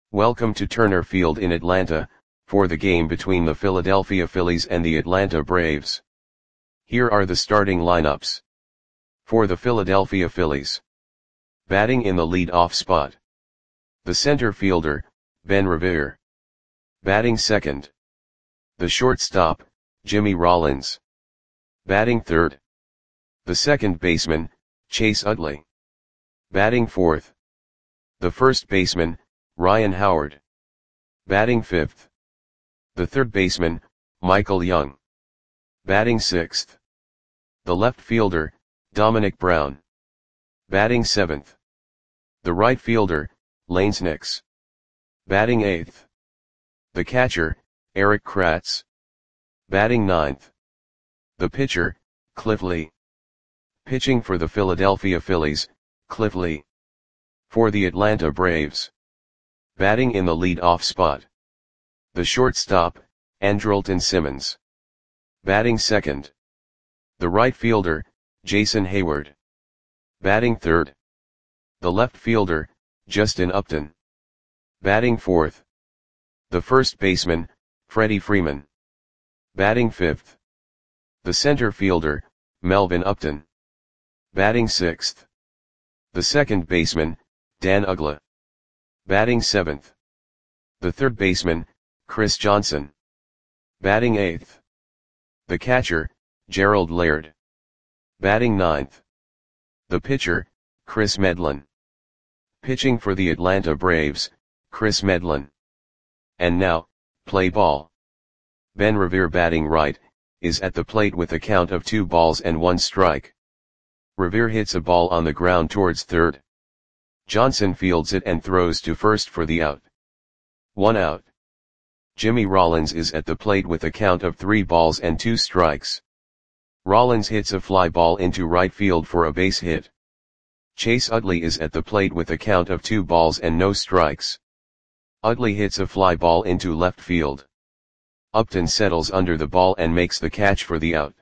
Welcome to Turner Field in Atlanta, for the game between the Philadelphia Phillies and the Atlanta Braves. Here are the starting lineups. For the Philadelphia Phillies. Batting in the lead-off spot. The center fielder, Ben Revere. Batting second. The shortstop, Jimmy Rollins. Batting third. The second baseman, Chase Utley. Batting fourth. The first baseman, Ryan Howard. Batting fifth. The third baseman, Michael Young. Batting sixth. The left fielder, Dominic Brown. Batting seventh. The right fielder, Lanes Nix. Batting eighth. The catcher, Erik Kratz. Batting ninth. The pitcher, Cliff Lee. Pitching for the Philadelphia Phillies, Cliff Lee. For the Atlanta Braves. Batting in the lead-off spot. The shortstop, Andrelton Simmons. Batting second. The right fielder, Jason Heyward. Batting third. The left fielder, Justin Upton. Batting fourth. The first baseman, Freddie Freeman. Batting fifth. The center fielder, Melvin Upton. Batting sixth. The second baseman, Dan Uggla. Batting seventh. The third baseman, Chris Johnson. Batting eighth. The catcher, Gerald Laird. Batting ninth. The pitcher, Chris Medlen. Pitching for the Atlanta Braves, Chris Medlen. And now, play ball. Ben Revere batting right, is at the plate with a count of 2 balls and 1 strike. Revere hits a ball on the ground towards third. Johnson fields it and throws to first for the out. 1 out. Jimmy Rollins is at the plate with a count of 3 balls and 2 strikes. Rollins hits a fly ball into right field for a base hit. Chase Utley is at the plate with a count of 2 balls and no strikes. Utley hits a fly ball into left field. Upton settles under the ball and makes the catch for the out.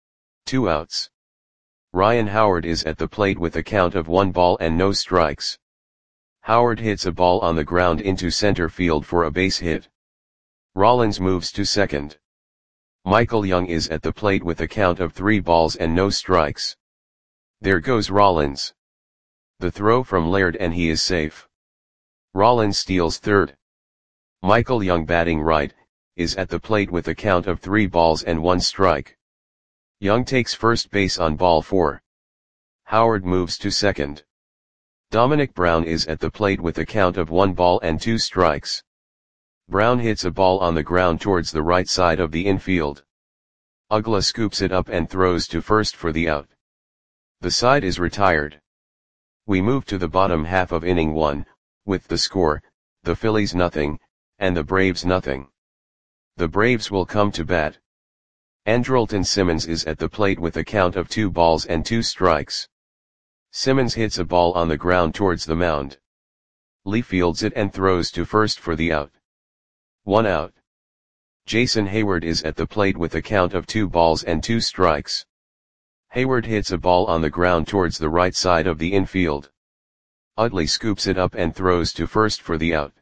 2 outs. Ryan Howard is at the plate with a count of 1 ball and no strikes. Howard hits a ball on the ground into center field for a base hit. Rollins moves to second. Michael Young is at the plate with a count of 3 balls and no strikes. There goes Rollins. The throw from Laird and he is safe. Rollins steals third. Michael Young batting right, is at the plate with a count of 3 balls and 1 strike. Young takes first base on ball 4. Howard moves to second. Dominic Brown is at the plate with a count of 1 ball and 2 strikes. Brown hits a ball on the ground towards the right side of the infield. Uggla scoops it up and throws to first for the out. The side is retired. We move to the bottom half of inning 1, with the score, the Phillies nothing, and the Braves nothing. The Braves will come to bat. Andrelton Simmons is at the plate with a count of 2 balls and 2 strikes. Simmons hits a ball on the ground towards the mound. Lee fields it and throws to first for the out. 1 out. Jason Heyward is at the plate with a count of 2 balls and 2 strikes. Heyward hits a ball on the ground towards the right side of the infield. Utley scoops it up and throws to first for the out.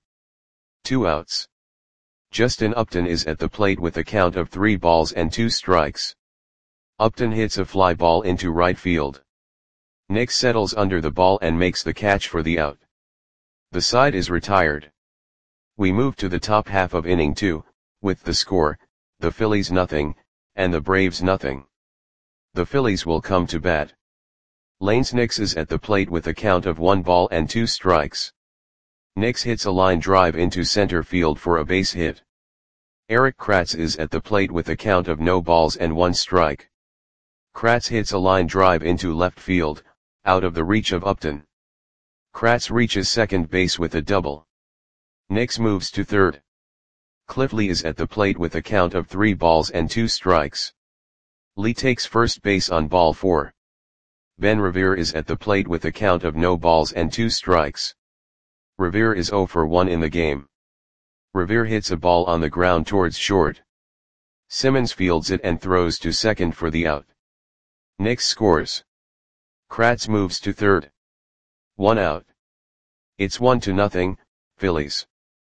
2 outs. Justin Upton is at the plate with a count of 3 balls and 2 strikes. Upton hits a fly ball into right field. Nix settles under the ball and makes the catch for the out. The side is retired. We move to the top half of inning 2, with the score, the Phillies nothing, and the Braves nothing. The Phillies will come to bat. Lanes Nix is at the plate with a count of 1 ball and 2 strikes. Nix hits a line drive into center field for a base hit. Erik Kratz is at the plate with a count of no balls and 1 strike. Kratz hits a line drive into left field, out of the reach of Upton. Kratz reaches second base with a double. Nix moves to third. Cliff Lee is at the plate with a count of 3 balls and 2 strikes. Lee takes first base on ball 4. Ben Revere is at the plate with a count of no balls and 2 strikes. Revere is 0 for 1 in the game. Revere hits a ball on the ground towards short. Simmons fields it and throws to second for the out. Nix scores. Kratz moves to third. 1 out. It's 1-0, Phillies.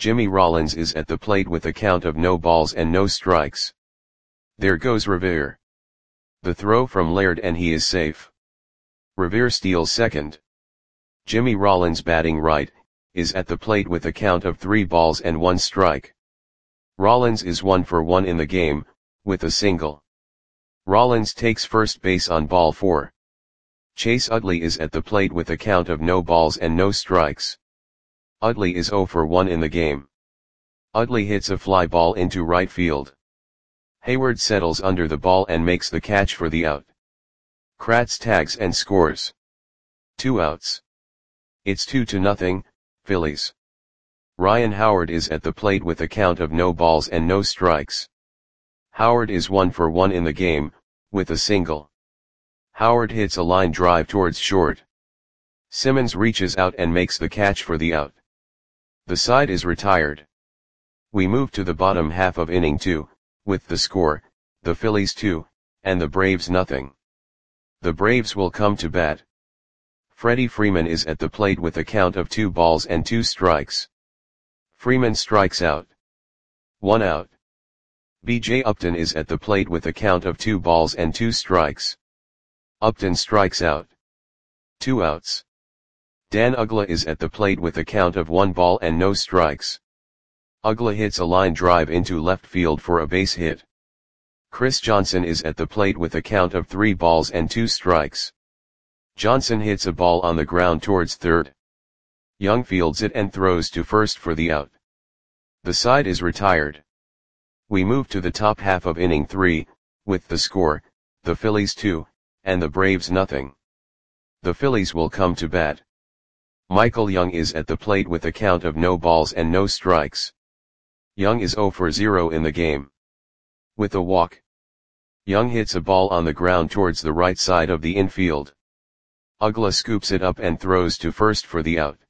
Jimmy Rollins is at the plate with a count of no balls and no strikes. There goes Revere. The throw from Laird and he is safe. Revere steals second. Jimmy Rollins batting right, is at the plate with a count of 3 balls and 1 strike. Rollins is 1 for 1 in the game, with a single. Rollins takes first base on ball 4. Chase Utley is at the plate with a count of no balls and no strikes. Utley is 0 for 1 in the game. Utley hits a fly ball into right field. Hayward settles under the ball and makes the catch for the out. Kratz tags and scores. 2 outs. It's 2-0, Phillies. Ryan Howard is at the plate with a count of no balls and no strikes. Howard is 1 for 1 in the game, with a single. Howard hits a line drive towards short. Simmons reaches out and makes the catch for the out. The side is retired. We move to the bottom half of inning 2, with the score, the Phillies 2, and the Braves nothing. The Braves will come to bat. Freddie Freeman is at the plate with a count of 2 balls and 2 strikes. Freeman strikes out. 1 out. B.J. Upton is at the plate with a count of 2 balls and 2 strikes. Upton strikes out. 2 outs. Dan Uggla is at the plate with a count of 1 ball and no strikes. Uggla hits a line drive into left field for a base hit. Chris Johnson is at the plate with a count of 3 balls and 2 strikes. Johnson hits a ball on the ground towards third. Young fields it and throws to first for the out. The side is retired. We move to the top half of inning 3, with the score, the Phillies 2, and the Braves nothing. The Phillies will come to bat. Michael Young is at the plate with a count of no balls and no strikes. Young is 0 for 0 in the game. With a walk. Young hits a ball on the ground towards the right side of the infield. Uggla scoops it up and throws to first for the out.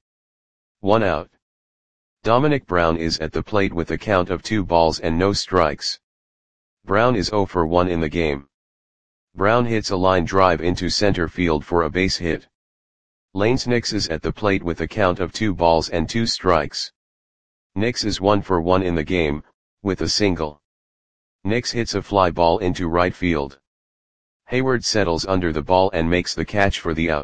1 out. Dominic Brown is at the plate with a count of 2 balls and no strikes. Brown is 0 for 1 in the game. Brown hits a line drive into center field for a base hit. Lanes Nix is at the plate with a count of 2 balls and 2 strikes. Nix is 1 for 1 in the game, with a single. Nix hits a fly ball into right field. Hayward settles under the ball and makes the catch for the out.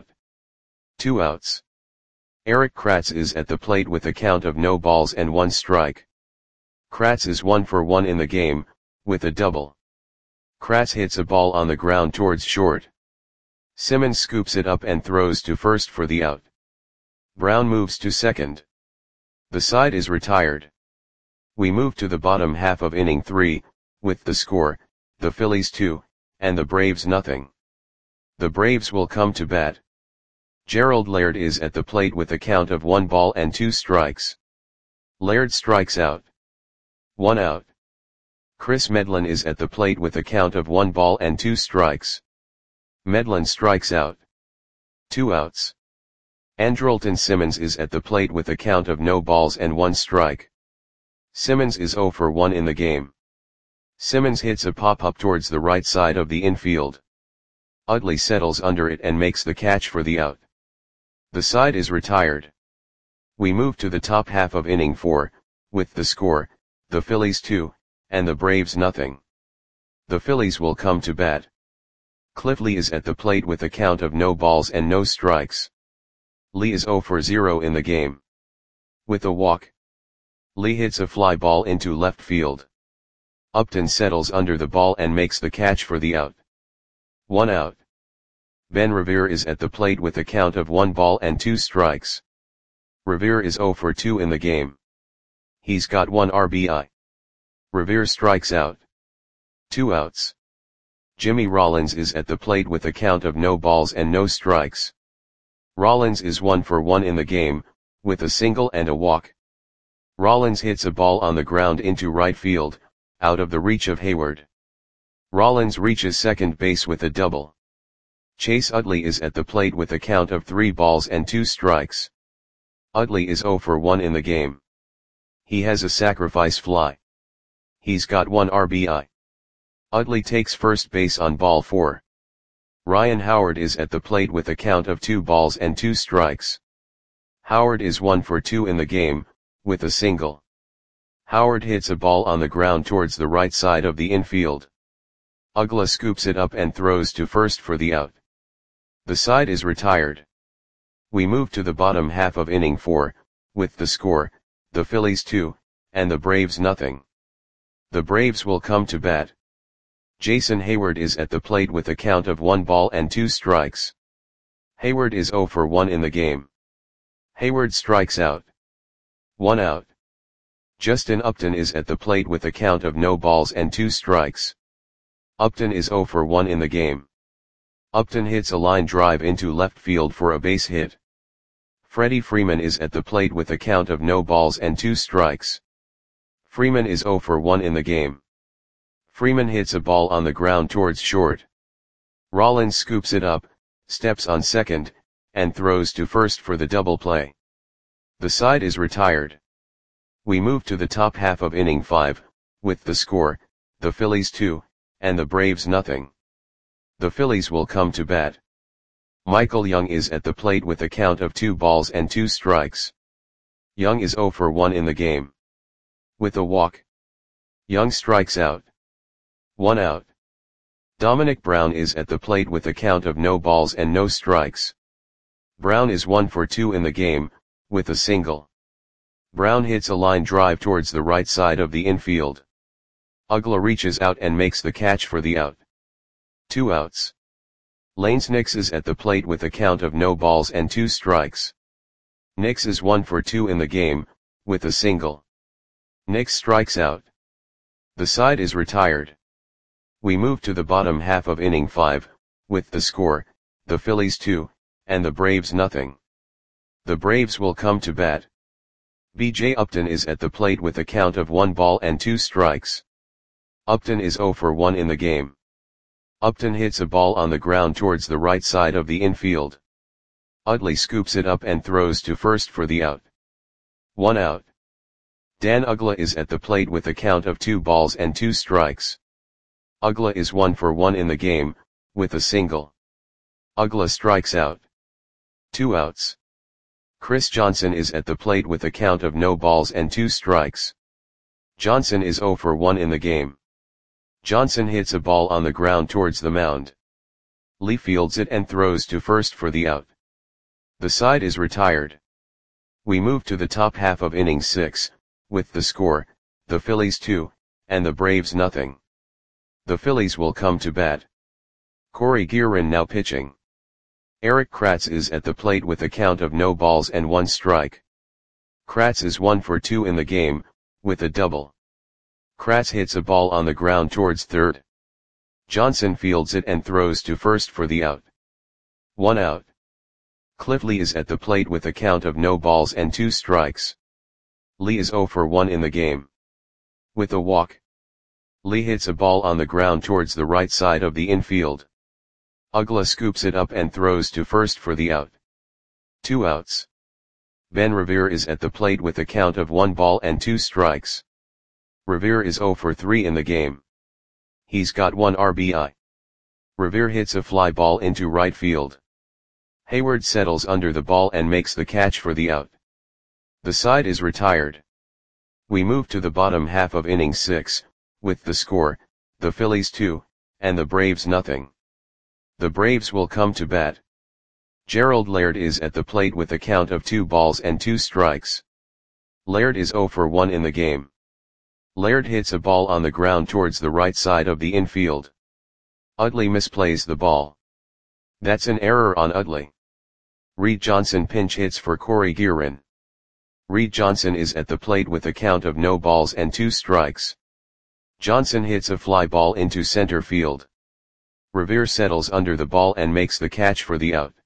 2 outs. Erik Kratz is at the plate with a count of no balls and 1 strike. Kratz is 1 for 1 in the game, with a double. Kratz hits a ball on the ground towards short. Simmons scoops it up and throws to first for the out. Brown moves to second. The side is retired. We move to the bottom half of inning 3, with the score, the Phillies 2, and the Braves nothing. The Braves will come to bat. Gerald Laird is at the plate with a count of 1 ball and 2 strikes. Laird strikes out. 1 out. Chris Medlen is at the plate with a count of 1 ball and 2 strikes. Medlen strikes out. 2 outs. Andrelton Simmons is at the plate with a count of no balls and 1 strike. Simmons is 0 for 1 in the game. Simmons hits a pop-up towards the right side of the infield. Utley settles under it and makes the catch for the out. The side is retired. We move to the top half of inning 4, with the score, the Phillies 2, and the Braves nothing. The Phillies will come to bat. Cliff Lee is at the plate with a count of no balls and no strikes. Lee is 0 for 0 in the game. With a walk. Lee hits a fly ball into left field. Upton settles under the ball and makes the catch for the out. 1 out. Ben Revere is at the plate with a count of 1 ball and 2 strikes. Revere is 0 for 2 in the game. He's got 1 RBI. Revere strikes out. 2 outs. Jimmy Rollins is at the plate with a count of no balls and no strikes. Rollins is 1 for 1 in the game, with a single and a walk. Rollins hits a ball on the ground into right field, out of the reach of Hayward. Rollins reaches second base with a double. Chase Utley is at the plate with a count of 3 balls and 2 strikes. Utley is 0 for 1 in the game. He has a sacrifice fly. He's got 1 RBI. Utley takes first base on ball 4. Ryan Howard is at the plate with a count of 2 balls and 2 strikes. Howard is 1 for 2 in the game, with a single. Howard hits a ball on the ground towards the right side of the infield. Uggla scoops it up and throws to first for the out. The side is retired. We move to the bottom half of inning 4, with the score, the Phillies 2, and the Braves nothing. The Braves will come to bat. Jason Heyward is at the plate with a count of 1 ball and 2 strikes. Heyward is 0 for 1 in the game. Heyward strikes out. 1 out. Justin Upton is at the plate with a count of no balls and 2 strikes. Upton is 0 for 1 in the game. Upton hits a line drive into left field for a base hit. Freddie Freeman is at the plate with a count of no balls and 2 strikes. Freeman is 0 for 1 in the game. Freeman hits a ball on the ground towards short. Rollins scoops it up, steps on second, and throws to first for the double play. The side is retired. We move to the top half of inning 5, with the score, the Phillies 2, and the Braves nothing. The Phillies will come to bat. Michael Young is at the plate with a count of 2 balls and 2 strikes. Young is 0 for 1 in the game. With a walk, Young strikes out. 1 out. Dominic Brown is at the plate with a count of no balls and no strikes. Brown is 1 for 2 in the game, with a single. Brown hits a line drive towards the right side of the infield. Uggla reaches out and makes the catch for the out. 2 outs. Lanes Nix is at the plate with a count of no balls and 2 strikes. Nix is 1 for 2 in the game, with a single. Nix strikes out. The side is retired. We move to the bottom half of inning 5, with the score, the Phillies 2, and the Braves nothing. The Braves will come to bat. B.J. Upton is at the plate with a count of 1 ball and 2 strikes. Upton is 0 for 1 in the game. Upton hits a ball on the ground towards the right side of the infield. Utley scoops it up and throws to first for the out. 1 out. Dan Uggla is at the plate with a count of 2 balls and 2 strikes. Uggla is 1 for 1 in the game, with a single. Uggla strikes out. 2 outs. Chris Johnson is at the plate with a count of no balls and 2 strikes. Johnson is 0 for 1 in the game. Johnson hits a ball on the ground towards the mound. Lee fields it and throws to first for the out. The side is retired. We move to the top half of inning 6, with the score, the Phillies 2, and the Braves nothing. The Phillies will come to bat. Corey Guerin now pitching. Eric Kratz is at the plate with a count of no balls and 1 strike. Kratz is 1 for 2 in the game, with a double. Kratz hits a ball on the ground towards third. Johnson fields it and throws to first for the out. 1 out. Cliff Lee is at the plate with a count of no balls and 2 strikes. Lee is 0 for 1 in the game. With a walk, Lee hits a ball on the ground towards the right side of the infield. Uggla scoops it up and throws to first for the out. 2 outs. Ben Revere is at the plate with a count of 1 ball and 2 strikes. Revere is 0 for 3 in the game. He's got 1 RBI. Revere hits a fly ball into right field. Heyward settles under the ball and makes the catch for the out. The side is retired. We move to the bottom half of inning 6, with the score, the Phillies 2, and the Braves nothing. The Braves will come to bat. Gerald Laird is at the plate with a count of 2 balls and 2 strikes. Laird is 0 for 1 in the game. Laird hits a ball on the ground towards the right side of the infield. Utley misplays the ball. That's an error on Utley. Reed Johnson pinch hits for Corey Guerin. Reed Johnson is at the plate with a count of no balls and 2 strikes. Johnson hits a fly ball into center field. Revere settles under the ball and makes the catch for the out.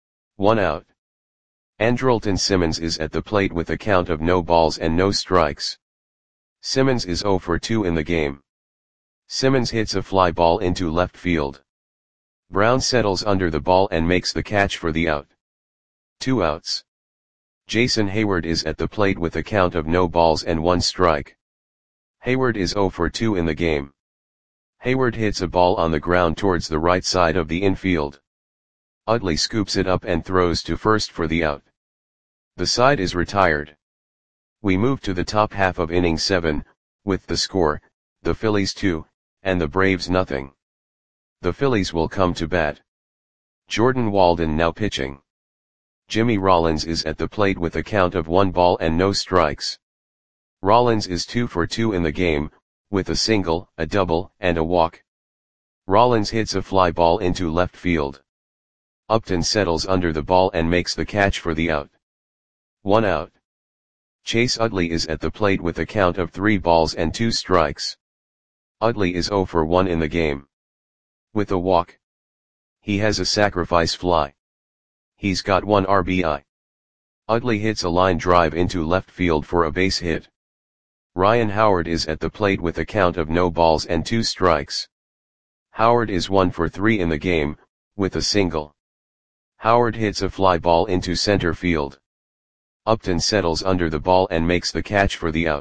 1 out. Andrelton Simmons is at the plate with a count of no balls and no strikes. Simmons is 0 for 2 in the game. Simmons hits a fly ball into left field. Brown settles under the ball and makes the catch for the out. 2 outs. Jason Heyward is at the plate with a count of no balls and 1 strike. Heyward is 0 for 2 in the game. Heyward hits a ball on the ground towards the right side of the infield. Utley scoops it up and throws to first for the out. The side is retired. We move to the top half of inning 7, with the score, the Phillies 2, and the Braves nothing. The Phillies will come to bat. Jordan Walden now pitching. Jimmy Rollins is at the plate with a count of 1 ball and no strikes. Rollins is 2 for 2 in the game, with a single, a double, and a walk. Rollins hits a fly ball into left field. Upton settles under the ball and makes the catch for the out. 1 out. Chase Utley is at the plate with a count of 3 balls and 2 strikes. Utley is 0 for 1 in the game. With a walk. He has a sacrifice fly. He's got 1 RBI. Utley hits a line drive into left field for a base hit. Ryan Howard is at the plate with a count of no balls and 2 strikes. Howard is 1 for 3 in the game, with a single. Howard hits a fly ball into center field. Upton settles under the ball and makes the catch for the out.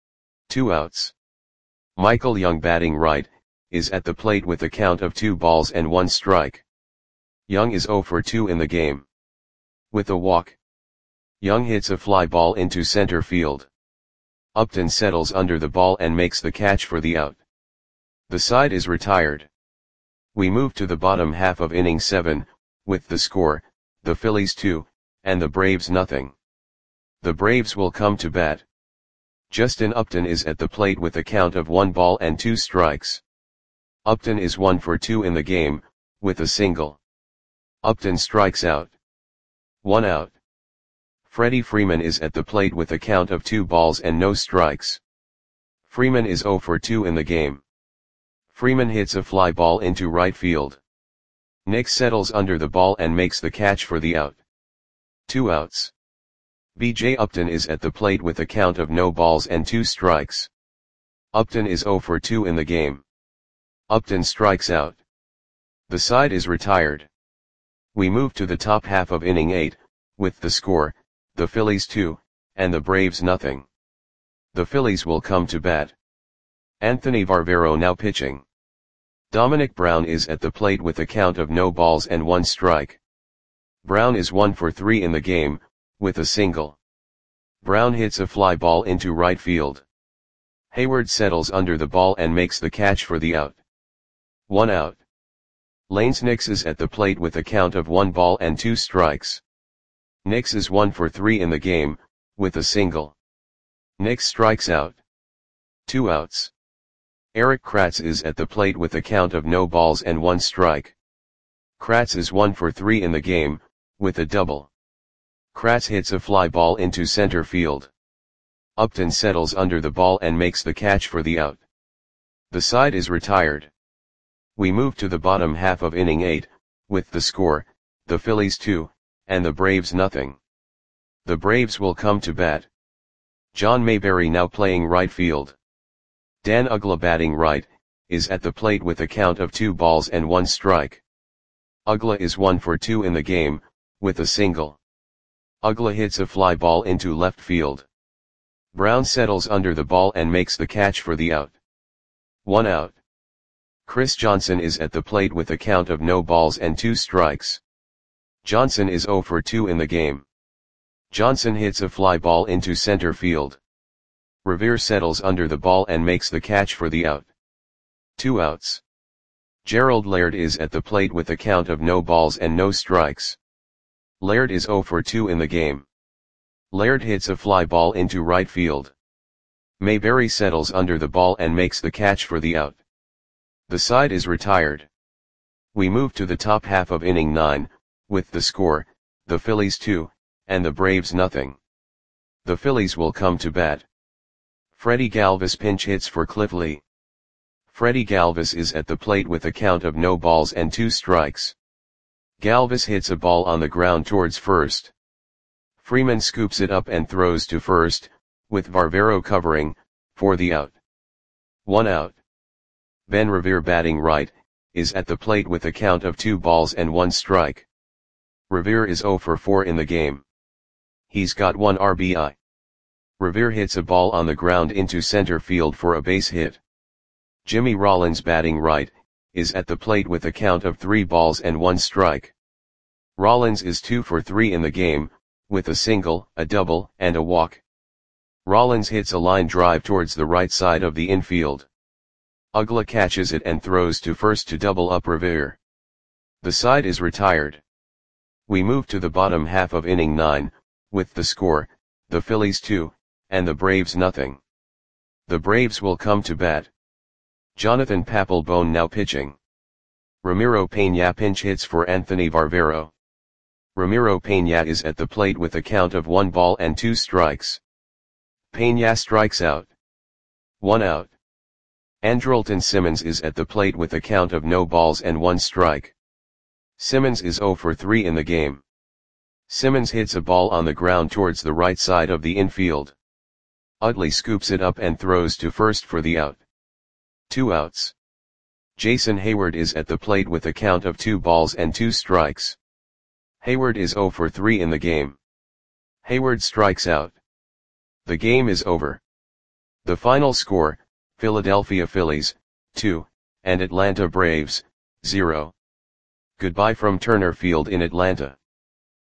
2 outs. Michael Young batting right, is at the plate with a count of 2 balls and 1 strike. Young is 0 for 2 in the game. With a walk. Young hits a fly ball into center field. Upton settles under the ball and makes the catch for the out. The side is retired. We move to the bottom half of inning 7, with the score, the Phillies 2, and the Braves nothing. The Braves will come to bat. Justin Upton is at the plate with a count of 1 ball and 2 strikes. Upton is 1 for 2 in the game, with a single. Upton strikes out. 1 out. Freddie Freeman is at the plate with a count of 2 balls and no strikes. Freeman is 0 for 2 in the game. Freeman hits a fly ball into right field. Nick settles under the ball and makes the catch for the out. 2 outs. B.J. Upton is at the plate with a count of no balls and 2 strikes. Upton is 0 for 2 in the game. Upton strikes out. The side is retired. We move to the top half of inning 8, with the score, the Phillies 2, and the Braves nothing. The Phillies will come to bat. Anthony Varvero now pitching. Dominic Brown is at the plate with a count of no balls and 1 strike. Brown is 1 for 3 in the game, with a single. Brown hits a fly ball into right field. Hayward settles under the ball and makes the catch for the out. 1 out. Lanes Nix is at the plate with a count of 1 ball and 2 strikes. Nix is 1 for 3 in the game, with a single. Nix strikes out. 2 outs. Eric Kratz is at the plate with a count of no balls and 1 strike. Kratz is 1 for 3 in the game, with a double. Kratz hits a fly ball into center field. Upton settles under the ball and makes the catch for the out. The side is retired. We move to the bottom half of inning 8, with the score, the Phillies 2, and the Braves nothing. The Braves will come to bat. John Mayberry now playing right field. Dan Uggla batting right, is at the plate with a count of 2 balls and 1 strike. Uggla is 1 for 2 in the game, with a single. Uggla hits a fly ball into left field. Brown settles under the ball and makes the catch for the out. 1 out. Chris Johnson is at the plate with a count of no balls and 2 strikes. Johnson is 0 for 2 in the game. Johnson hits a fly ball into center field. Revere settles under the ball and makes the catch for the out. 2 outs. Gerald Laird is at the plate with a count of no balls and no strikes. Laird is 0 for 2 in the game. Laird hits a fly ball into right field. Mayberry settles under the ball and makes the catch for the out. The side is retired. We move to the top half of inning 9, with the score, the Phillies 2, and the Braves nothing. The Phillies will come to bat. Freddie Galvis pinch hits for Cliff Lee. Freddie Galvis is at the plate with a count of no balls and 2 strikes. Galvis hits a ball on the ground towards first. Freeman scoops it up and throws to first, with Varvero covering, for the out. 1 out. Ben Revere batting right, is at the plate with a count of 2 balls and 1 strike. Revere is 0 for 4 in the game. He's got 1 RBI. Revere hits a ball on the ground into center field for a base hit. Jimmy Rollins batting right, is at the plate with a count of 3 balls and 1 strike. Rollins is 2 for 3 in the game, with a single, a double, and a walk. Rollins hits a line drive towards the right side of the infield. Uggla catches it and throws to first to double up Revere. The side is retired. We move to the bottom half of inning 9, with the score, the Phillies 2, and the Braves nothing. The Braves will come to bat. Jonathan Papelbon now pitching. Ramiro Peña pinch hits for Anthony Varvero. Ramiro Peña is at the plate with a count of 1 ball and 2 strikes. Peña strikes out. 1 out. Andrelton Simmons is at the plate with a count of no balls and 1 strike. Simmons is 0 for 3 in the game. Simmons hits a ball on the ground towards the right side of the infield. Utley scoops it up and throws to first for the out. 2 outs. Jason Hayward is at the plate with a count of 2 balls and 2 strikes. Hayward is 0 for 3 in the game. Hayward strikes out. The game is over. The final score, Philadelphia Phillies, 2, and Atlanta Braves, 0. Goodbye from Turner Field in Atlanta.